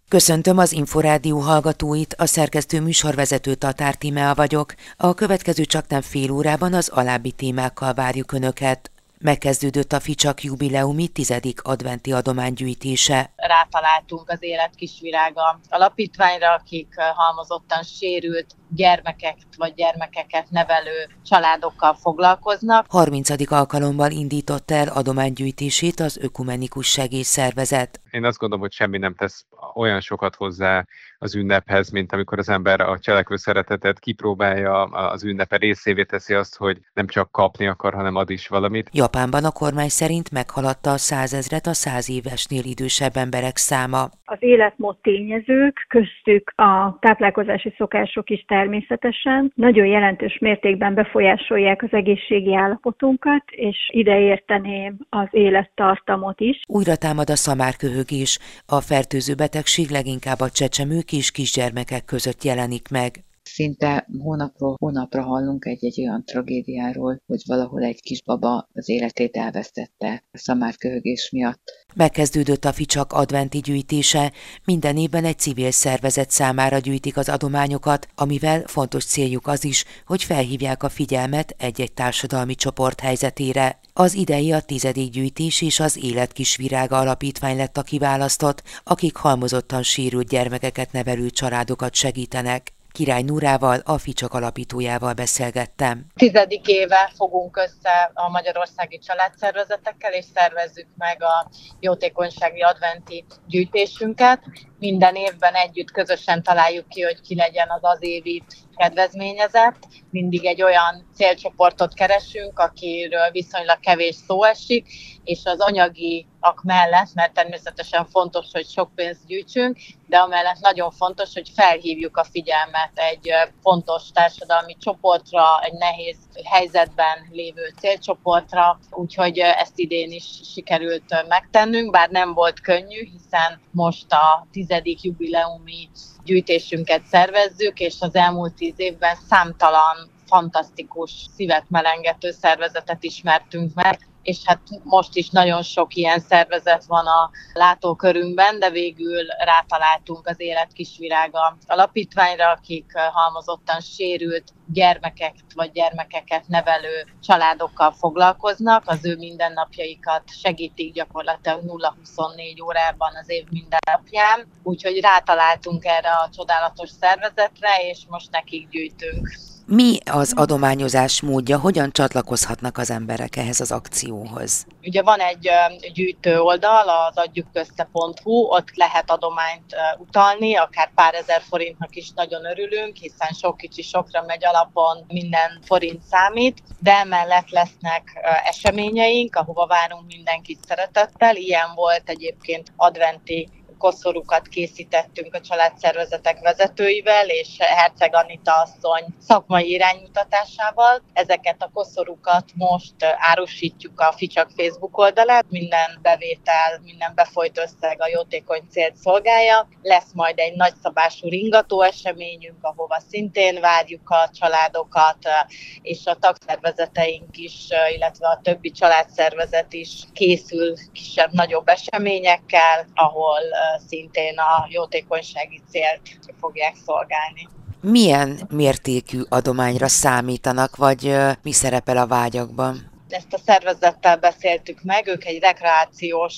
Köszöntöm az Inforádió hallgatóit, a szerkesztő műsorvezető Tatár Tímea vagyok. A következő csaknem fél órában az alábbi témákkal várjuk Önöket. Megkezdődött a Ficsak jubileumi 10. adventi adománygyűjtése. Rátaláltunk az Élet Kisvirága alapítványra, akik halmozottan sérült gyermekeket vagy gyermekeket nevelő családokkal foglalkoznak. 30. alkalommal indította el adománygyűjtését az Ökumenikus Segélyszervezet. Én azt gondolom, hogy semmi nem tesz olyan sokat hozzá az ünnephez, mint amikor az ember a cselekvő szeretetet kipróbálja, az ünnepe részévé teszi azt, hogy nem csak kapni akar, hanem ad is valamit. Japánban a kormány szerint meghaladta a 100 000-et a 100 évesnél idősebb emberek száma. Az életmód tényezők, köztük a táplálkozási szokások is természetesen nagyon jelentős mértékben befolyásolják az egészségi állapotunkat, és ide érteném az élettartamot is. Újra támad a szamárköhögés. A fertőző betegség leginkább a csecsemők és kisgyermekek között jelenik meg. Szinte hónapról hónapra hallunk egy olyan tragédiáról, hogy valahol egy kisbaba az életét elvesztette a szamárköhögés miatt. Megkezdődött a Ficsak adventi gyűjtése. Minden évben egy civil szervezet számára gyűjtik az adományokat, amivel fontos céljuk az is, hogy felhívják a figyelmet egy-egy társadalmi csoport helyzetére. Az idei a 10. gyűjtés és az Élet Kisvirága alapítvány lett a kiválasztott, akik halmozottan sérült gyermekeket nevelő családokat segítenek. Király Nórával, a Ficsak alapítójával beszélgettem. 10. éve fogunk össze a magyarországi családszervezetekkel, és szervezzük meg a jótékonysági adventi gyűjtésünket. Minden évben együtt közösen találjuk ki, hogy ki legyen az évi kedvezményezett. Mindig egy olyan célcsoportot keresünk, akiről viszonylag kevés szó esik, és az anyagiak mellett, mert természetesen fontos, hogy sok pénzt gyűjtsünk, de amellett nagyon fontos, hogy felhívjuk a figyelmet egy fontos társadalmi csoportra, egy nehéz helyzetben lévő célcsoportra, úgyhogy ezt idén is sikerült megtennünk, bár nem volt könnyű, hiszen most a 10. jubileumi gyűjtésünket szervezzük, és az elmúlt 10 évben számtalan fantasztikus, szívet melengető szervezetet ismertünk meg, és hát most is nagyon sok ilyen szervezet van a látókörünkben, de végül rátaláltunk az Élet Kisvirága alapítványra, akik halmozottan sérült gyermekeket vagy gyermekeket nevelő családokkal foglalkoznak, az ő mindennapjaikat segítik gyakorlatilag 0-24 órában az év minden napján, úgyhogy rátaláltunk erre a csodálatos szervezetre, és most nekik gyűjtünk. Mi az adományozás módja, hogyan csatlakozhatnak az emberek ehhez az akcióhoz? Ugye van egy gyűjtő oldal, az adjukössze.hu, ott lehet adományt utalni, akár pár ezer forintnak is nagyon örülünk, hiszen sok kicsi sokra megy alapon, minden forint számít, de emellett lesznek eseményeink, ahova várunk mindenkit szeretettel. Ilyen volt egyébként adventi kosszorukat készítettünk a családszervezetek vezetőivel, és Herceg Anita asszony szakmai iránymutatásával. Ezeket a kosszorukat most árusítjuk a Ficsak Facebook oldalán. Minden bevétel, minden befolyt összeg a jótékony célt szolgálja. Lesz majd egy nagyszabású ringató eseményünk, ahova szintén várjuk a családokat, és a tagszervezeteink is, illetve a többi családszervezet is készül kisebb-nagyobb eseményekkel, ahol szintén a jótékonysági célt fogják szolgálni. Milyen mértékű adományra számítanak, vagy mi szerepel a vágyakban? Ezt a szervezettel beszéltük meg, ők egy rekreációs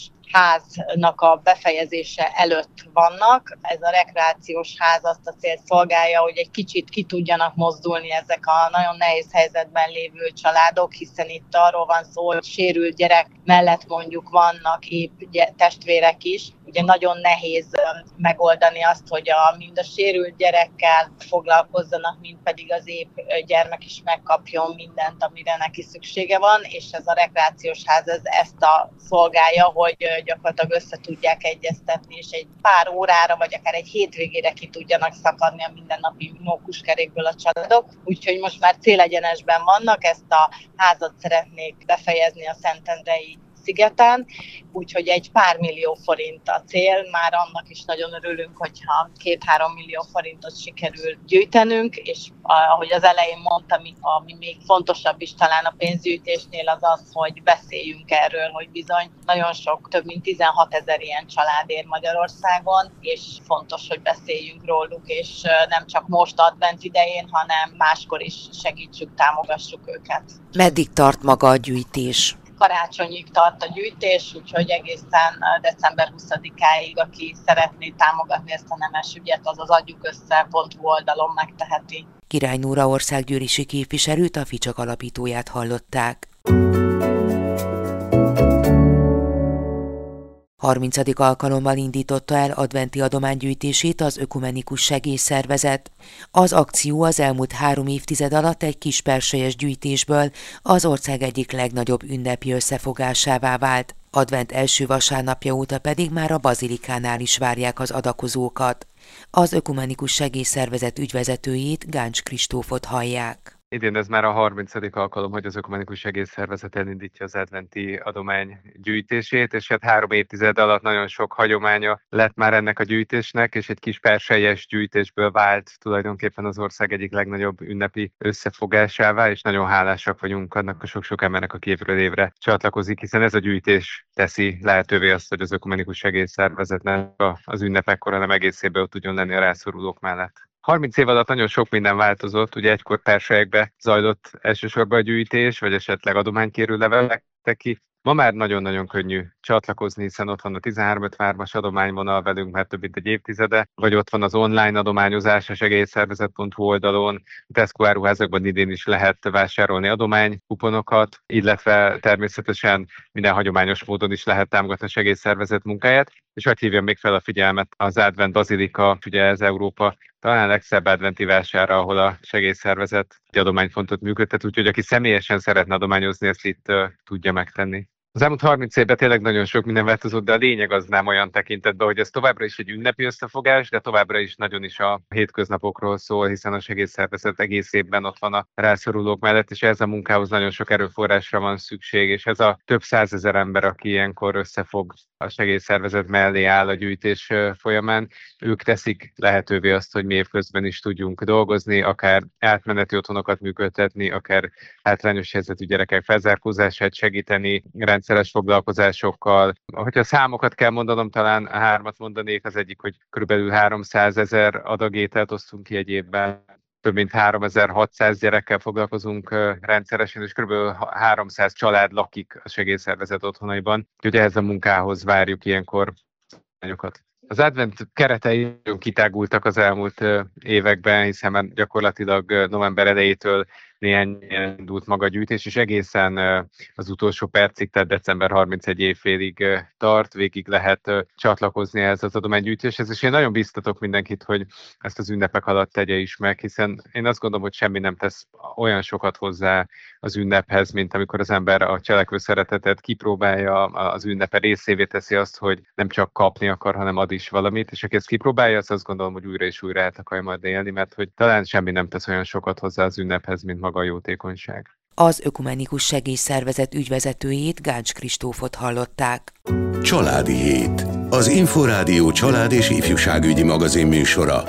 háznak a befejezése előtt vannak. Ez a rekreációs ház azt a célt szolgálja, hogy egy kicsit ki tudjanak mozdulni ezek a nagyon nehéz helyzetben lévő családok, hiszen itt arról van szó, hogy sérült gyerek mellett mondjuk vannak épp testvérek is. Ugye nagyon nehéz megoldani azt, hogy mind a sérült gyerekkel foglalkozzanak, mind pedig az épp gyermek is megkapjon mindent, amire neki szüksége van, és ez a rekreációs ház ezt szolgálja, hogy gyakorlatilag össze tudják egyeztetni, és egy pár órára, vagy akár egy hétvégére ki tudjanak szakadni a mindennapi mókuskerékből a családok. Úgyhogy most már célegyenesben vannak, ezt a házat szeretnék befejezni a Szentendrei szigeten, úgyhogy egy pár millió forint a cél, már annak is nagyon örülünk, hogyha 2-3 millió forintot sikerül gyűjtenünk, és ahogy az elején mondtam, ami még fontosabb is talán a pénzgyűjtésnél az, hogy beszéljünk erről, hogy bizony nagyon sok, több mint 16 000 ilyen család él Magyarországon, és fontos, hogy beszéljünk róluk, és nem csak most advent idején, hanem máskor is segítsük, támogassuk őket. Meddig tart maga a gyűjtés? Karácsonyig tart a gyűjtés, úgyhogy egészen december 20-áig, aki szeretné támogatni ezt a nemes ügyet, az adjukössze.hu oldalon megteheti. Király Nóra országgyűlési képviselőt, a Ficsak alapítóját hallották. 30. alkalommal indította el adventi adománygyűjtését az Ökumenikus Segélyszervezet. Az akció az elmúlt 3 évtized alatt egy kis perselyes gyűjtésből az ország egyik legnagyobb ünnepi összefogásává vált. Advent első vasárnapja óta pedig már a bazilikánál is várják az adakozókat. Az Ökumenikus Segélyszervezet ügyvezetőjét, Gáncs Kristófot hallják. Idén ez már a 30. alkalom, hogy az Ökumenikus Segélyszervezet elindítja az adventi adomány gyűjtését, és hát 3 évtized alatt nagyon sok hagyománya lett már ennek a gyűjtésnek, és egy kis perselyes gyűjtésből vált tulajdonképpen az ország egyik legnagyobb ünnepi összefogásává, és nagyon hálásak vagyunk annak a sok-sok embernek, aki évről évre csatlakozik, hiszen ez a gyűjtés teszi lehetővé azt, hogy az Ökumenikus Segélyszervezetnek az ünnepekkor, hanem egész évben ott tudjon lenni a rászorulók mellett. 30 év alatt nagyon sok minden változott, ugye egykor perselyekbe zajlott elsősorban a gyűjtés, vagy esetleg adománykérő levelek ki. Ma már nagyon-nagyon könnyű csatlakozni, hiszen ott van a 1353-as adományvonal velünk már több mint egy évtizede, vagy ott van az online adományozás a segélyszervezet.hu oldalon, a Tesco áruházakban idén is lehet vásárolni adománykuponokat, illetve természetesen minden hagyományos módon is lehet támogatni a segélyszervezet munkáját, és hadd hívjam még fel a figyelmet az Advent Bazilika, ugye ez Európa talán legszebb adventi vására, ahol a segélyszervezet egy adományfontot működtet, úgyhogy aki személyesen szeretne adományozni, ezt itt tudja megtenni. Az elmúlt 30 évben tényleg nagyon sok minden változott, de a lényeg az nem olyan tekintetben, hogy ez továbbra is egy ünnepi összefogás, de továbbra is nagyon is a hétköznapokról szól, hiszen a segélyszervezet egész évben ott van a rászorulók mellett, és ez a munkához nagyon sok erőforrásra van szükség, és ez a több százezer ember, aki ilyenkor összefog a segélyszervezet mellé áll a gyűjtés folyamán, ők teszik lehetővé azt, hogy mi évközben is tudjunk dolgozni, akár átmeneti otthonokat működtetni, akár hátrányos helyzetű gyerekek felzárkózását segíteni, rendszeres foglalkozásokkal. Hogyha a számokat kell mondanom, talán 3 mondanék, az egyik, hogy kb. 300 000 adag ételt osztunk ki egy évben, több mint 3600 gyerekkel foglalkozunk rendszeresen, és kb. 300 család lakik a segélyszervezet otthonaiban, úgyhogy ehhez a munkához várjuk ilyenkor anyagokat. Az advent keretei kitágultak az elmúlt években, hiszen gyakorlatilag november elejétől néhány indult maga a gyűjtés, és egészen az utolsó percig, tehát december 31 évfélig tart, végig lehet csatlakozni ehhez az adománygyűjtéshez, és én nagyon biztatok mindenkit, hogy ezt az ünnepek alatt tegye is meg, hiszen én azt gondolom, hogy semmi nem tesz olyan sokat hozzá az ünnephez, mint amikor az ember a cselekvő szeretetet kipróbálja, az ünnepe részévé teszi azt, hogy nem csak kapni akar, hanem ad is valamit, és aki ezt kipróbálja, azt gondolom, hogy újra és újra el akarja majd élni, mert hogy talán semmi nem tesz olyan sokat hozzá az ünnephez, mint maga a jótékonyság. Az Ökumenikus Segélyszervezet ügyvezetőjét, Gáncs Kristófot hallották. Családi Hét. Az Inforádió család és ifjúságügyi magazin műsora.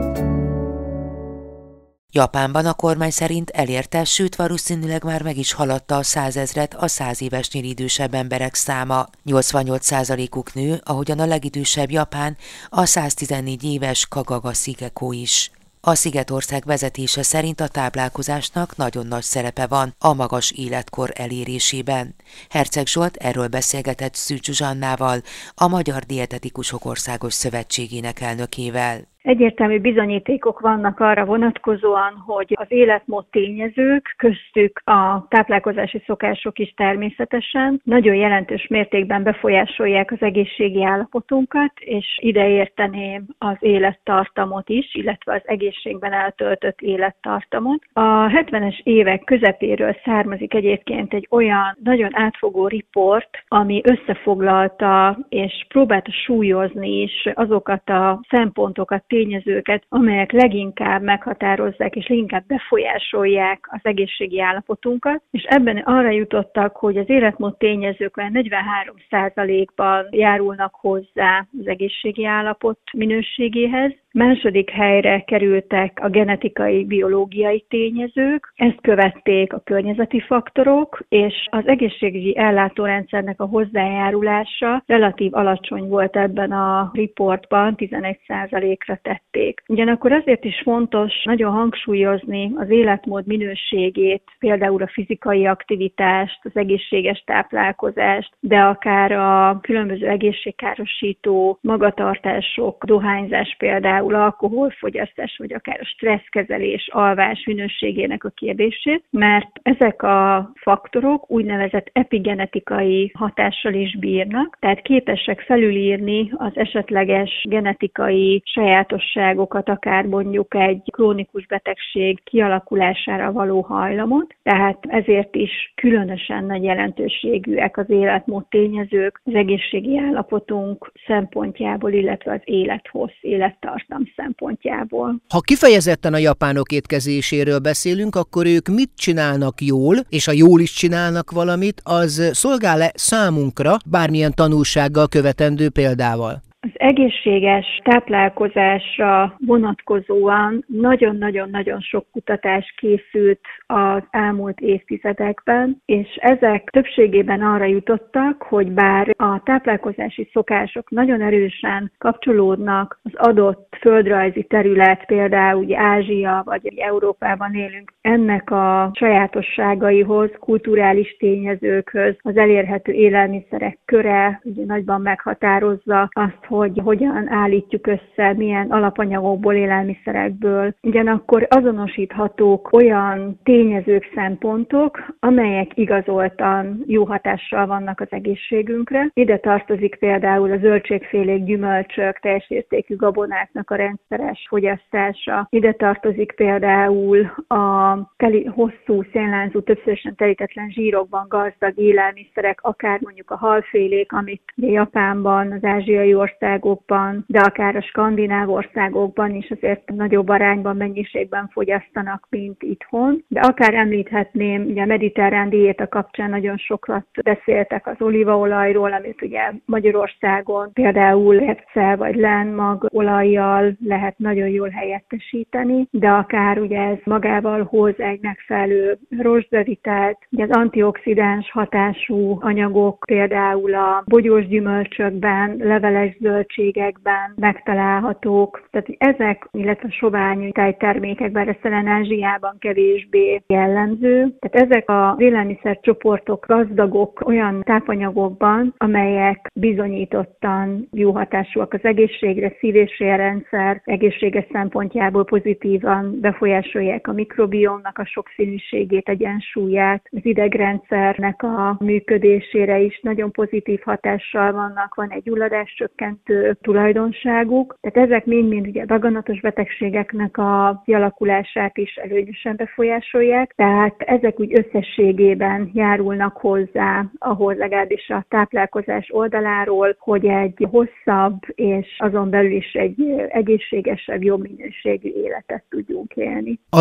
Japánban a kormány szerint elérte, sőt valószínűleg már meg is haladta a 100 000-et a 100 évesnél idősebb emberek száma. 88%-uk nő, ahogyan a legidősebb japán, a 114 éves Kagawa Shigeko is. A Szigetország vezetése szerint a táplálkozásnak nagyon nagy szerepe van a magas életkor elérésében. Herceg Zsolt erről beszélgetett Szűcs Zsannával, a Magyar Dietetikusok Országos Szövetségének elnökével. Egyértelmű bizonyítékok vannak arra vonatkozóan, hogy az életmód tényezők, köztük a táplálkozási szokások is természetesen nagyon jelentős mértékben befolyásolják az egészségi állapotunkat, és ide érteném az élettartamot is, illetve az egészségben eltöltött élettartamot. A 70-es évek közepéről származik egyébként egy olyan nagyon átfogó riport, ami összefoglalta és próbálta súlyozni is azokat a szempontokat, tényezőket, amelyek leginkább meghatározzák és leginkább befolyásolják az egészségi állapotunkat, és ebben arra jutottak, hogy az életmód tényezők 43%-ban járulnak hozzá az egészségi állapot minőségéhez. Második helyre kerültek a genetikai, biológiai tényezők, ezt követték a környezeti faktorok, és az egészségügyi ellátórendszernek a hozzájárulása relatív alacsony volt ebben a riportban, 11%-ra tették. Ugyanakkor azért is fontos nagyon hangsúlyozni az életmód minőségét, például a fizikai aktivitást, az egészséges táplálkozást, de akár a különböző egészségkárosító magatartások, dohányzás például, alkoholfogyasztás, vagy akár a stresszkezelés, alvás minőségének a kérdését, mert ezek a faktorok úgynevezett epigenetikai hatással is bírnak, tehát képesek felülírni az esetleges genetikai sajátosságokat, akár mondjuk egy krónikus betegség kialakulására való hajlamot, tehát ezért is különösen nagy jelentőségűek az életmód tényezők az egészségi állapotunk szempontjából, illetve az élettartam szempontjából. Ha kifejezetten a japánok étkezéséről beszélünk, akkor ők mit csinálnak jól, és ha jól is csinálnak valamit, az szolgál-e számunkra bármilyen tanulsággal, követendő példával? Az egészséges táplálkozásra vonatkozóan nagyon-nagyon-nagyon sok kutatás készült az elmúlt évtizedekben, és ezek többségében arra jutottak, hogy bár a táplálkozási szokások nagyon erősen kapcsolódnak az adott földrajzi terület, például ugye Ázsia vagy Európában élünk, ennek a sajátosságaihoz, kulturális tényezőkhöz, az elérhető élelmiszerek köre ugye nagyban meghatározza azt, hogy hogyan állítjuk össze, milyen alapanyagokból, élelmiszerekből. Ugyanakkor azonosíthatók olyan tényezők, szempontok, amelyek igazoltan jó hatással vannak az egészségünkre. Ide tartozik például a zöldségfélék, gyümölcsök, teljes értékű gabonáknak a rendszeres fogyasztása. Ide tartozik például a hosszú szénlázú, többszörösen telítetlen zsírokban gazdag élelmiszerek, akár mondjuk a halfélék, amit Japánban, az ázsiai országokban, de akár a skandináv országokban is azért nagyobb arányban, mennyiségben fogyasztanak, mint itthon. De akár említhetném, ugye a mediterrán diéta kapcsán nagyon sokat beszéltek az olívaolajról, amit ugye Magyarországon például repce vagy lenmag olajjal lehet nagyon jól helyettesíteni, de akár ugye ez magával hoz egy megfelelő rozsdevitelt, ugye az antioxidáns hatású anyagok például a bogyós gyümölcsökben, leveles zöldségekben megtalálhatók. Tehát ezek, illetve soványi tejtermékekben, ez talán Ázsiában kevésbé jellemző. Tehát ezek az élelmiszercsoportok gazdagok olyan tápanyagokban, amelyek bizonyítottan jó hatásúak az egészségre, szív- és érrendszer egészséges szempontjából pozitívan befolyásolják a mikrobiomnak a sokszínűségét, egyensúlyát, az idegrendszernek a működésére is nagyon pozitív hatással vannak, van egy gyulladáscsökkentő tulajdonságuk. Tehát ezek mind-mind ugye daganatos betegségeknek a kialakulását is előnyösen befolyásolják, tehát ezek úgy összességében járulnak hozzá ahhoz, legalábbis a táplálkozás oldaláról, hogy egy hosszabb és azon belül is egy egészségesebb, jobb minőségű életet tudjunk élni. A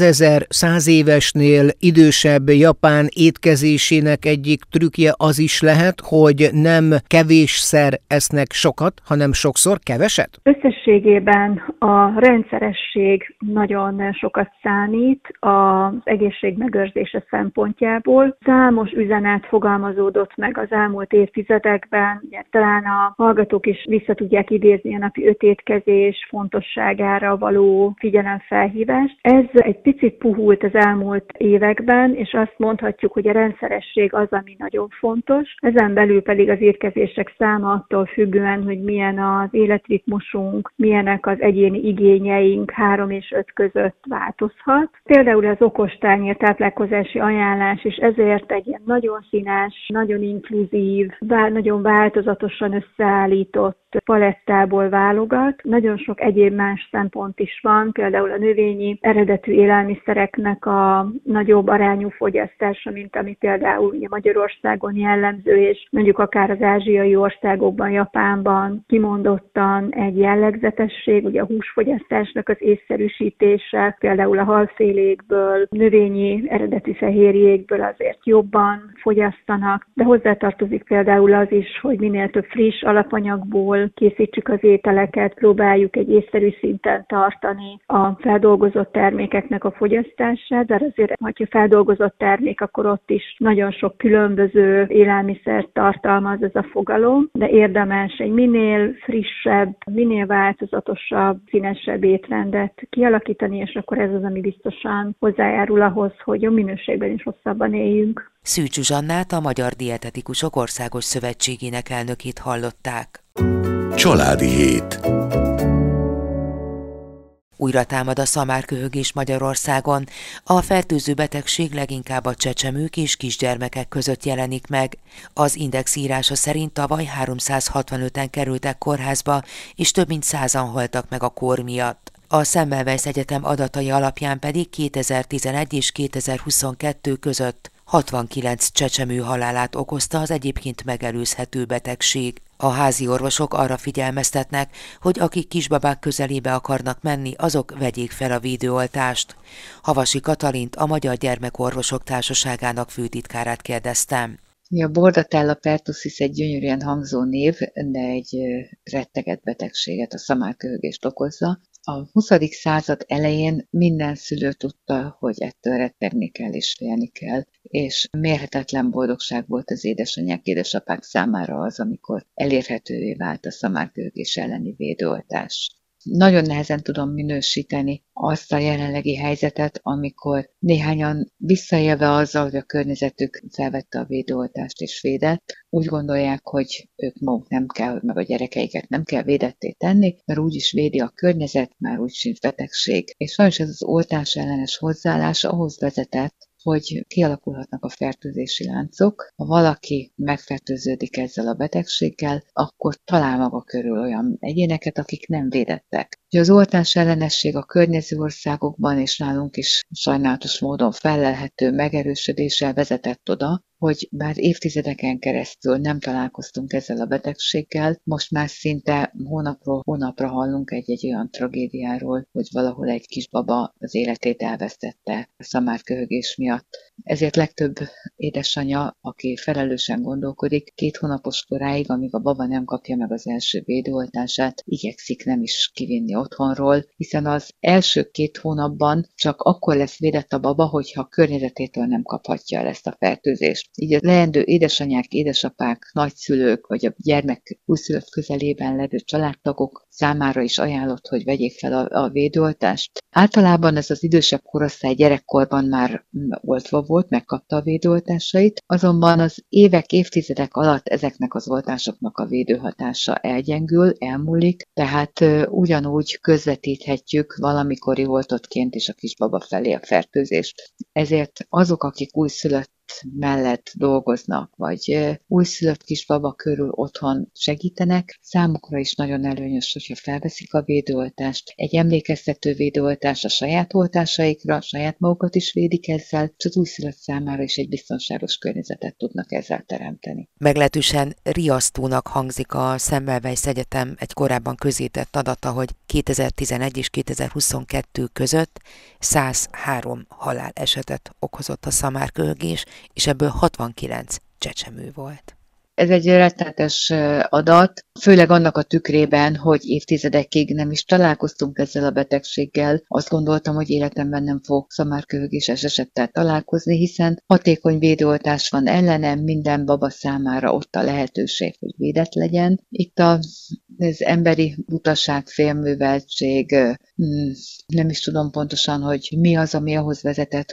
100 évesnél idősebb japán étkezésének egyik trükkje az is lehet, hogy nem kevésszer esznek sokat, hanem sokszor keveset? Összességében a rendszeresség nagyon sokat számít az egészség megőrzése szempontjából. Számos üzenet fogalmazódott meg az elmúlt évtizedekben, ugye, talán a hallgatók is vissza tudják idézni a napi 5 étkezés fontosságára való figyelemfelhívást. Ez egy picit puhult az elmúlt években, és azt mondhatjuk, hogy a rendszeresség az, ami nagyon fontos. Ezen belül pedig az étkezések száma attól függően, hogy milyen az életritmusunk, milyenek az egyéni igényeink 3 és 5 között változhat. Például az okostányér táplálkozási ajánlás is ezért egy ilyen nagyon színes, nagyon inkluzív, nagyon változatosan összeállított palettából válogat. Nagyon sok egyéb más szempont is van, például a növényi eredetű élelmiszereknek a nagyobb arányú fogyasztása, mint ami például ugye Magyarországon jellemző, és mondjuk akár az ázsiai országokban, Japánban kimondottan egy jellegzetesség, ugye a húsfogyasztásnak az észszerűsítése, például a halfélékből, növényi eredetű fehérjékből azért jobban fogyasztanak, de hozzátartozik például az is, hogy minél több friss alapanyagból készítsük az ételeket, próbáljuk egy észszerű szinten tartani a feldolgozott termékeknek a fogyasztását, de azért, hogyha feldolgozott termék, akkor ott is nagyon sok különböző élelmiszert tartalmaz ez a fogalom, de érdemes egy minél frissebb, minél változatosabb, színesebb étrendet kialakítani, és akkor ez az, ami biztosan hozzájárul ahhoz, hogy jó minőségben is hosszabban éljünk. Szűcs Zsannát, a Magyar Dietetikusok Országos Szövetségének elnökét hallották. Családi hét. Újra támad a szamárköhögés Magyarországon. A fertőző betegség leginkább a csecsemők és kisgyermekek között jelenik meg. Az Index írása szerint tavaly 365-en kerültek kórházba, és több mint 100-an haltak meg a kór miatt. A Semmelweis Egyetem adatai alapján pedig 2011 és 2022 között 69 csecsemő halálát okozta az egyébként megelőzhető betegség. A házi orvosok arra figyelmeztetnek, hogy akik kisbabák közelébe akarnak menni, azok vegyék fel a védőoltást. Havasi Katalint, a Magyar Gyermekorvosok Társaságának főtitkárát kérdeztem. A Bordetella pertussis egy gyönyörűen hangzó név, de egy retteget betegséget, a szamárköhögést okozza. A 20. század elején minden szülő tudta, hogy ettől rettegni kell és félni kell, és mérhetetlen boldogság volt az édesanyák, édesapák számára az, amikor elérhetővé vált a szamárköhögés elleni védőoltás. Nagyon nehezen tudom minősíteni azt a jelenlegi helyzetet, amikor néhányan visszaélve azzal, hogy a környezetük felvette a védőoltást és védett, úgy gondolják, hogy ők maguk nem kell, meg a gyerekeiket nem kell védetté tenni, mert úgyis védi a környezet, már úgy sincs betegség. És sajnos ez az oltás ellenes hozzáállás ahhoz vezetett, hogy kialakulhatnak a fertőzési láncok. Ha valaki megfertőződik ezzel a betegséggel, akkor talál maga körül olyan egyéneket, akik nem védettek. Az oltás ellenesség a környező országokban és nálunk is sajnálatos módon fellelhető megerősödéssel vezetett oda, hogy bár évtizedeken keresztül nem találkoztunk ezzel a betegséggel, most már szinte hónapról hónapra hallunk egy olyan tragédiáról, hogy valahol egy kisbaba az életét elvesztette a szamárköhögés miatt. Ezért legtöbb édesanya, aki felelősen gondolkodik, 2 hónapos koráig, amíg a baba nem kapja meg az első védőoltását, igyekszik nem is kivinni otthonról, hiszen az első 2 hónapban csak akkor lesz védett a baba, hogyha a környezetétől nem kaphatja el ezt a fertőzést. Így a leendő édesanyák, édesapák, nagyszülők vagy a gyermek újszülött közelében levő családtagok számára is ajánlott, hogy vegyék fel a védőoltást. Általában ez az idősebb korosztály gyerekkorban már oltva volt, megkapta a védőoltásait, azonban az évek, évtizedek alatt ezeknek az oltásoknak a védőhatása elgyengül, elmúlik, tehát ugyanúgy közvetíthetjük valamikori oltottként is a kisbaba felé a fertőzést. Ezért azok, akik újszülött mellett dolgoznak, vagy újszülött kisbaba körül otthon segítenek, számukra is nagyon előnyös, hogyha felveszik a védőoltást. Egy emlékeztető védőoltás a saját oltásaikra, saját magukat is védik ezzel, és az újszülött számára is egy biztonságos környezetet tudnak ezzel teremteni. Meglehetősen riasztónak hangzik a Semmelweis Egyetem egy korábban közzétett adata, hogy 2011 és 2022 között 103 halálesetet okozott a szamárköhögés, és ebből 69 csecsemő volt. Ez egy rettenetes adat, főleg annak a tükrében, hogy évtizedekig nem is találkoztunk ezzel a betegséggel. Azt gondoltam, hogy életemben nem fogok szamárköhögéses esettel találkozni, hiszen hatékony védőoltás van ellenem, minden baba számára ott a lehetőség, hogy védett legyen. Itt az emberi butaság, félműveltség, nem is tudom pontosan, hogy mi az, ami ahhoz vezetett, hogy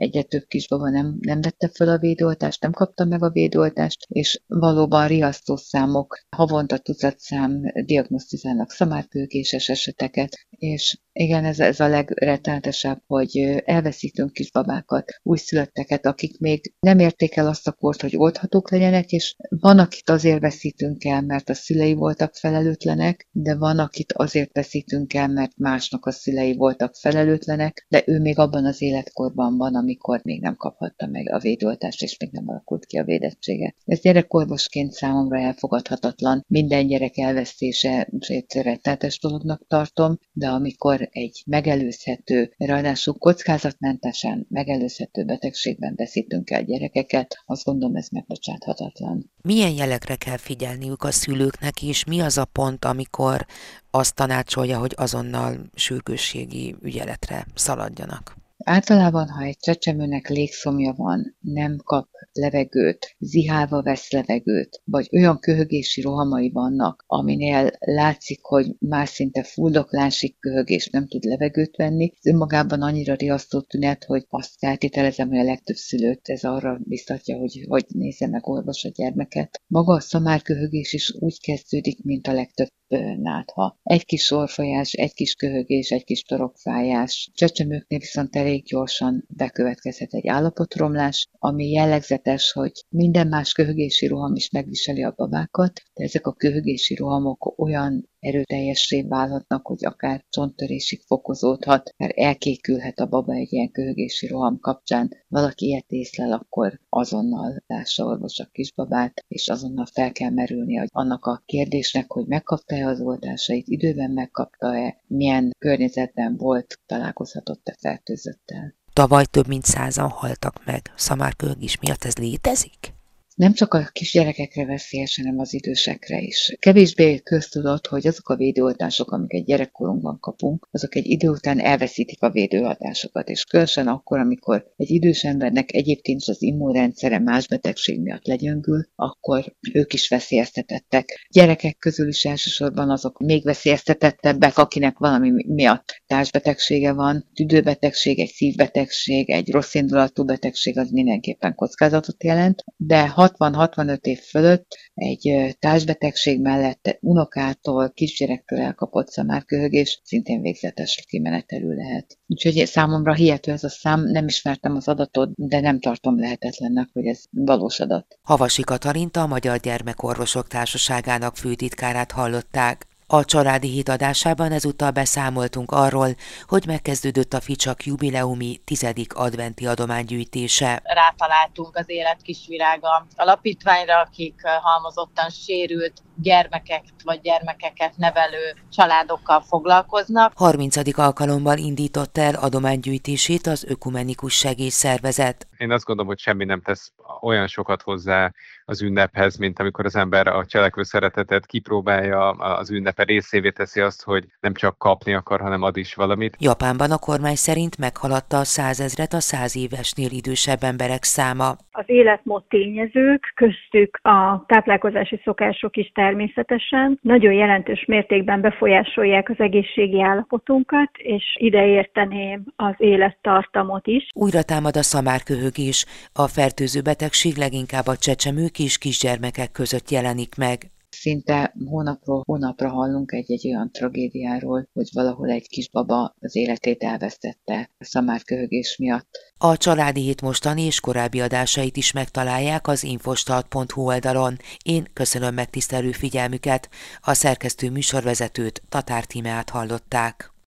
egyre több kisbaba nem vette fel a védőoltást, nem kapta meg a védőoltást, és valóban riasztó számok, havonta tucatszám diagnosztizálnak szamárkőgéses eseteket, és igen, ez a legrettenetesebb, hogy elveszítünk kisbabákat, újszülötteket, akik még nem érték el azt a kort, hogy oldhatók legyenek, és van, akit azért veszítünk el, mert a szülei voltak felelőtlenek, de van, akit azért veszítünk el, mert másnak a szülei voltak felelőtlenek, de ő még abban az életkorban van, amikor még nem kaphatta meg a védőoltást, és még nem alakult ki a védettsége. Ez gyerekorvosként számomra elfogadhatatlan. Minden gyerek elvesztése rettenetes dolognak tartom, de amikor egy megelőzhető, ráadásul kockázatmentesen megelőzhető betegségben veszítünk el gyerekeket, azt gondolom, ez megbocsáthatatlan. Milyen jelekre kell figyelniük a szülőknek, és mi az a pont, amikor azt tanácsolja, hogy azonnal sürgősségi ügyeletre szaladjanak? Általában, ha egy csecsemőnek légszomja van, nem kap levegőt, zihálva vesz levegőt, vagy olyan köhögési rohamai vannak, aminél látszik, hogy már szinte fuldoklásig köhög és nem tud levegőt venni, ez önmagában annyira riasztó tünet, hogy azt feltételezem, hogy a legtöbb szülőt ez arra biztatja, hogy nézze meg orvos a gyermeket. Maga a szamárköhögés is úgy kezdődik, mint a legtöbb nátha. Egy kis orrfájás, egy kis köhögés, egy kis torokfájás. Csecsemőknél viszont elég gyorsan bekövetkezhet egy állapotromlás, ami jellegzetes, hogy minden más köhögési roham is megviseli a babákat, de ezek a köhögési rohamok olyan erőteljessé válhatnak, hogy akár csonttörésig fokozódhat, mert elkékülhet a baba egy ilyen köhögési roham kapcsán. Valaki ilyet észlel, akkor azonnal lássa orvos a kisbabát, és azonnal fel kell merülni annak a kérdésnek, hogy megkapta-e az oltásait, időben megkapta-e, milyen környezetben volt, találkozhatott-e fertőzöttel. Tavaly több mint 100-an haltak meg szamárköhögés miatt, ez létezik? Nem csak a kisgyerekekre veszélyes, hanem az idősekre is. Kevésbé köztudott, hogy azok a védőoltások, amiket gyerekkorunkban kapunk, azok egy idő után elveszítik a védőoltásokat, és különösen akkor, amikor egy idős embernek egyébként az immunrendszere más betegség miatt legyöngül, akkor ők is veszélyeztetettek. Gyerekek közül is elsősorban azok még veszélyeztetettebbek, akinek valami miatt társbetegsége van, tüdőbetegség, egy szívbetegség, egy rosszindulatú betegség, az mindenképpen kockázatot jelent, de 60-65 év fölött egy társbetegség mellett unokától, kisgyerektől elkapott szamárköhögés szintén végzetes kimenetelű lehet. Úgyhogy számomra hihető ez a szám, nem ismertem az adatot, de nem tartom lehetetlennek, hogy ez valós adat. Havasi Katalint, a Magyar Gyermekorvosok Társaságának főtitkárát hallották. A Családi Hét adásában ezúttal beszámoltunk arról, hogy megkezdődött a Ficsak jubileumi 10. adventi adománygyűjtése. Rátaláltunk az Élet Kisvirága alapítványra, akik halmozottan sérült gyermekeket vagy gyermekeket nevelő családokkal foglalkoznak. 30. alkalommal indította el adománygyűjtését az Ökumenikus Segélyszervezet. Én azt gondolom, hogy semmi nem tesz olyan sokat hozzá az ünnephez, mint amikor az ember a cselekvő szeretetet kipróbálja, az ünnepe részévé teszi azt, hogy nem csak kapni akar, hanem ad is valamit. Japánban a kormány szerint meghaladta a 100 000-et a 100 évesnél idősebb emberek száma. Az életmód tényezők, köztük a táplálkozási szokások is természetesen nagyon jelentős mértékben befolyásolják az egészségi állapotunkat, és ide érteném az élettartamot is. Újra támad a szamárköhögés, a fertőző betegség leginkább a csecsemők és kisgyermekek között jelenik meg. Szinte hónapról hónapra hallunk egy olyan tragédiáról, hogy valahol egy kisbaba az életét elvesztette a szamárköhögés miatt. A Családi Hét mostani és korábbi adásait is megtalálják az infostart.hu oldalon. Én köszönöm megtisztelő figyelmüket, a szerkesztő műsorvezetőt, Tatár Tímeát hallották.